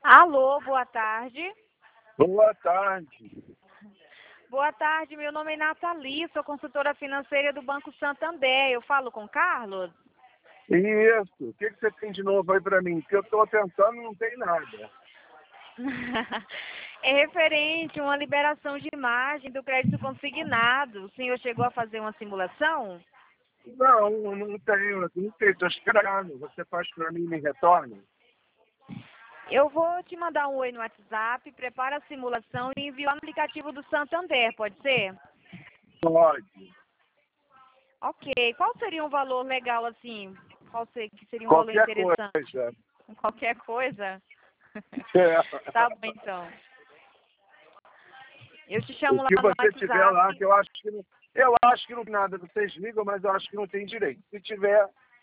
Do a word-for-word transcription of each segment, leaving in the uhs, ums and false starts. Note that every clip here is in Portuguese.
Alô, boa tarde. Boa tarde. Boa tarde, meu nome é Nathalie, sou consultora financeira do Banco Santander. Eu falo com o Carlos? Isso. O que, que você tem de novo aí para mim? Que eu estou tentando não tem nada. É referente a uma liberação de imagem do crédito consignado. O senhor chegou a fazer uma simulação? Não, não tenho. Não tenho. Estou esperando. Você faz para mim e me retorna? Eu vou te mandar um oi no WhatsApp, prepara a simulação e envia no aplicativo do Santander, pode ser? Pode. Ok. Qual seria um valor legal assim? Qual ser, que seria um valor Qualquer interessante? coisa. Qualquer coisa? É. Tá bom, então. Eu te chamo O lá que no você tiver lá, WhatsApp. que eu acho que não. Eu acho que não tem nada. Vocês ligam, mas eu acho que não tem direito. Se tiver,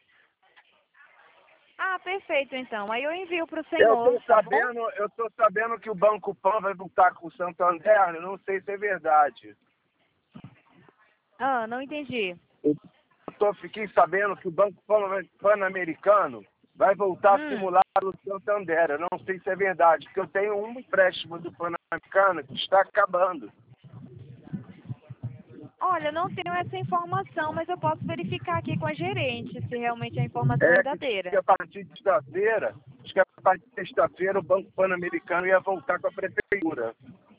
Ah, perfeito, então. Aí eu envio para o eu senhor, estou tá bom? sabendo, eu tô sabendo que o Banco Pan vai voltar com o Santander. Eu não sei se é verdade. Ah, não entendi. Eu tô, fiquei sabendo que o Banco Pan- Pan-Americano vai voltar a Hum, simular o Santander. Eu não sei se é verdade, porque eu tenho um empréstimo do Pan-Americano que está acabando. olha, eu não tenho essa informação, mas eu posso verificar aqui com a gerente se realmente é a informação É que, que verdadeira. a partir de sexta-feira, acho que a partir de sexta-feira o Banco Pan-Americano ia voltar com a prefeitura.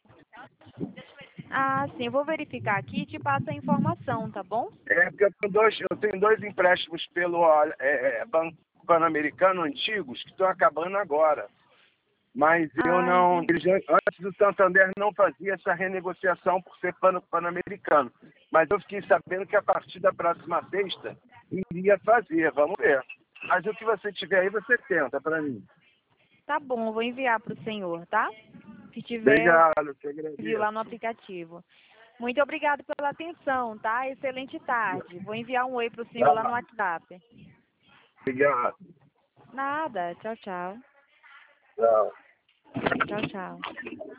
Ah, sim, eu vou verificar aqui e te passo a informação, tá bom? É porque eu tenho dois, eu tenho dois empréstimos pelo é, é, Banco Pan-Americano antigos que estão acabando agora. Mas eu Ah, não. entendi. Antes do Santander não fazia essa renegociação por ser pan- pan-americano. Mas eu fiquei sabendo que a partir da próxima sexta iria fazer. Vamos ver. Mas o que você tiver aí, você tenta para mim. Tá bom, eu vou enviar para o senhor, tá? Se tiver, Obrigado, te viu lá no agradeço. aplicativo. Muito obrigado pela atenção, tá? Excelente tarde. Vou enviar um oi para o senhor lá no Tá. WhatsApp. Obrigado. Nada. Tchau, tchau. Tchau. Tchau, tchau.